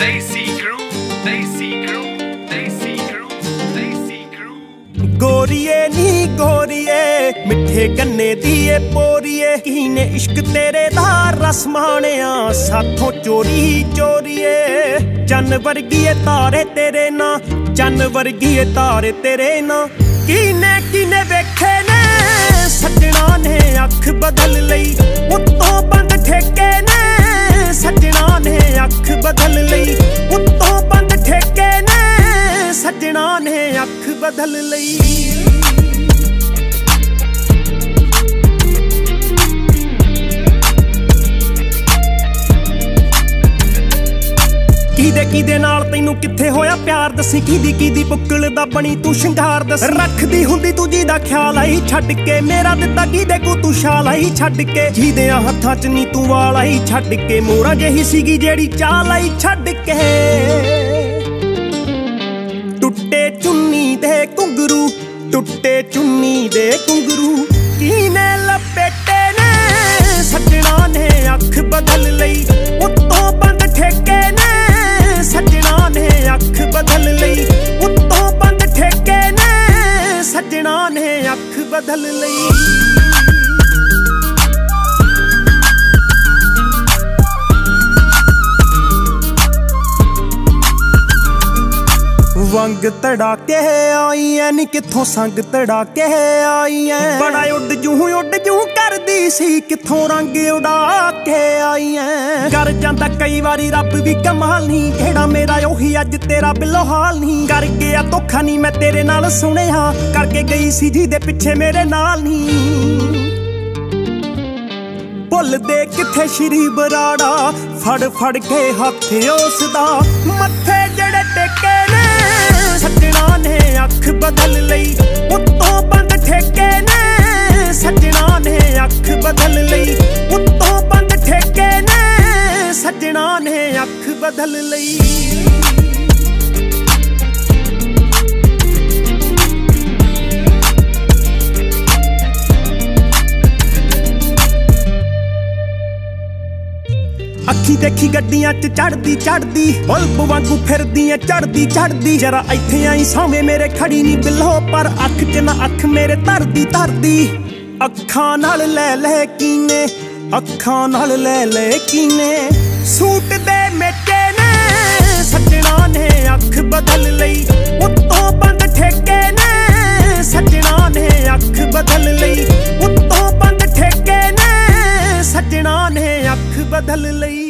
गोरिए नी गोरिए मिठे गन्ने दिए पोरिए कीने इश्क तेरे दा रस माणिया साथों चोरी चोरिए चन वर्गीए तारे तेरे ना चन वर्गीए तारे तेरे ना कीने कीने वेखे ने सजना ने अख बदल लई उत्तों बंद ठेके ने सजना ने अख बदल लई उत्तों बंद ठेके ने सजना ने अख बदल लई किदे नाल तैनू किथे होया प्यार दसी किदी बुक्कल दा बनी तू शंगार दस रखदी हुंदी तू जी दा ख्याल आई छड्ड के मेरा दिता किदे को तू शाल आई छड्ड के जिहदेयां हत्थां च नी तू वाल आई छड्ड के मोरा जही सीगी जेड़ी चाल आई छड्ड के टुट्टे चुन्नी दे घुंगरू टुट्टे चुन्नी दे घुंगरू कीने लपेटे ने सजना ने अख बदल लई उत्तों बंद ठेके ने सजना ने अख बदल लई उत्तों बंद ठेके ने सजना ने अख बदल लई वंग तड़ाके आई है नी किथों संग तड़ाके आई है बड़ा उड जू कर दी सी किथों रंग उड़ा के आई है कर जांदा कई बारी रब भी कमाल नहीं केड़ा मेरा ओही अज तेरा बिलो हाल नहीं कर गया धोखा नहीं मैं तेरे नाल सुनिया करके गई सी जी दे पिछे मेरे नाल नहीं भुल दे किथे श्री बराड़ा फड़ के हाथ उसदा मत्थे जड़े टेके ने सजना ने अख बदल लई उत्तों बंद ठेके ने सजना ने अख बदल लई उत्तों बंद ठेके ने सजना ने अख बदल लई अखी देखी गड्डियां च चढ़दी बल्ब वांगू फिरदी ऐ चढ़दी जरा इत्थे आई सामे मेरे खड़ी नी बिल्लो पर अख च ना अख मेरे तरदी अखां नाल ले कीने अखां नाल ले कीने सूट दे मेटे ने सजना ने अख बदल लई उत्तों बंद ठेके ने सजना ने अख बदल लई उत्तों बंद ठेके ने सजना ने अख बदल लई